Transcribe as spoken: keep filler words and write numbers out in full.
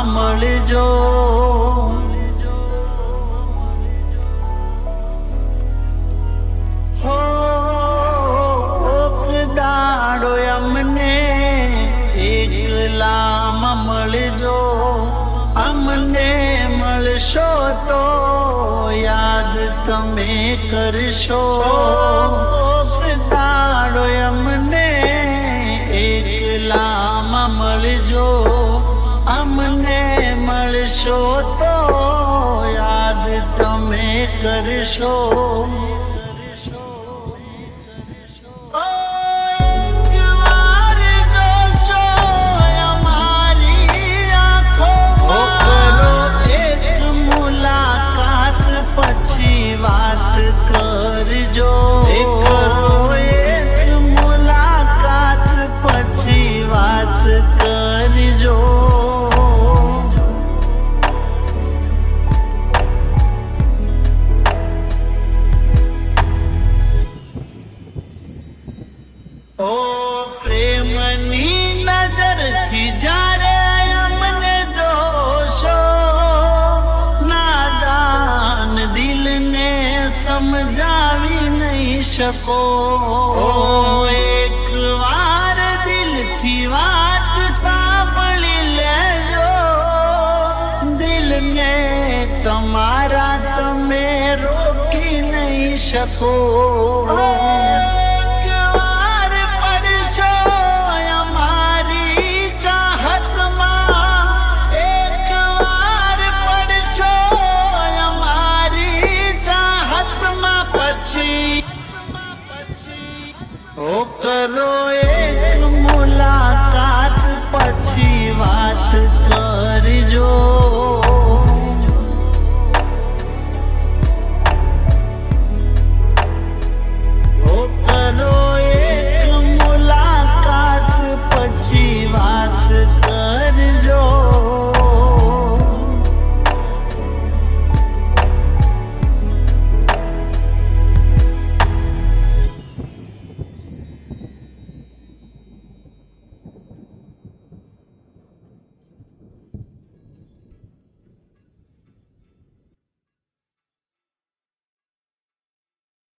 મળજો. હો કોક દાડો અમને એકલામાં મળજો. અમને મળશો તો યાદ તમે કરશો. દાડો અમને એકલામાં મળજો. અમને મળશો તો યાદ તમે કરશો. વાત કરજો. એક મુલાકાત પછી વાત કરજો. ઓ પ્રેમની નજરથી જ્યારે અમને જોશો, નાદાન દિલને સમજાવી નહીં શકો. એક વાર દિલથી વાત સાંભળી લેજો. દિલને તમારા તમે રોકી નહીં શકો.